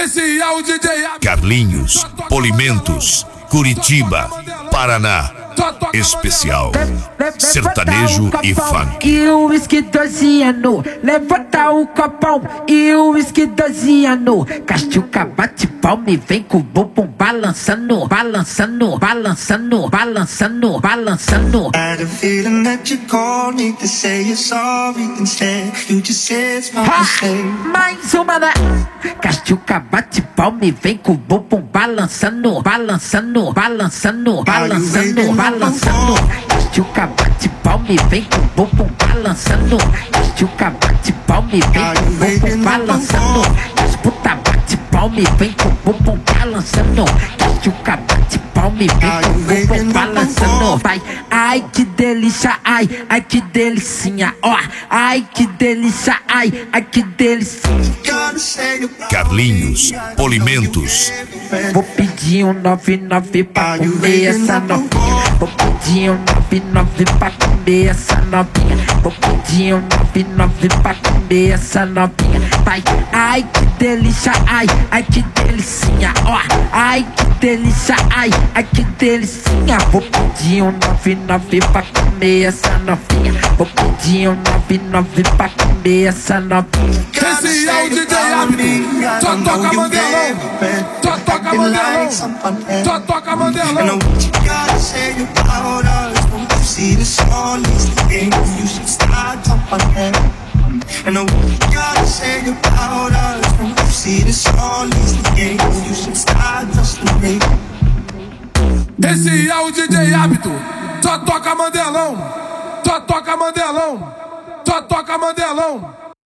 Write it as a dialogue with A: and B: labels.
A: Esse é o DJ
B: Carlinhos, Polimentos, Curitiba, Paraná. Especial sertanejo e funk.
C: E o uísque 12 anos, levanta o copão. E o uísque 12 anos, Castiuca bate palma e vem com o bumbum balançando, balançando, balançando, balançando, balançando.
D: I had a feeling that you called me to say you're sorry. Instead, you just said it's my mistake.
C: Mais uma, né? Castiuca bate palma e vem com o bumbum balançando, balançando, balançando, balançando, balançando. Castiuca bate palma e vem com o bumbum balançando. Castiuca bate palma e vem com o bumbum balançando. As puta bate palma e vem com o bumbum balançando. Castiuca bate palma e vem com o bumbum balançando. Vai, ai que delícia, ai, ai que delicinha, ó. Ai que delícia, ai, ai que delicinha.
B: Carlinhos, Polimentos.
C: Vou pedir um 99 pra comer essa novinha. Vou pedir um 99 pra comer essa novinha. Vou pedir um 99 pra comer essa novinha. Vai, ai que delícia, ai, ai que delicinha, ó. Ai que delícia, ai, ai que delicinha. Vou pedir um 99 pra comer essa novinha. Vou pedir um 99 pra comer essa novinha.
A: Esse é o DJ Árbitro. Só toca Mandelão. Só toca Mandelão. Só toca Mandelão.
D: And what you gotta say about us? Won't you see this all is the game? You should start jumping ahead. And what you gotta say about us? Won't you see this all is the game? You should start just the way.
A: Esse é o DJ Árbitro. Só toca Mandelão. Só toca Mandelão. Só toca Mandelão.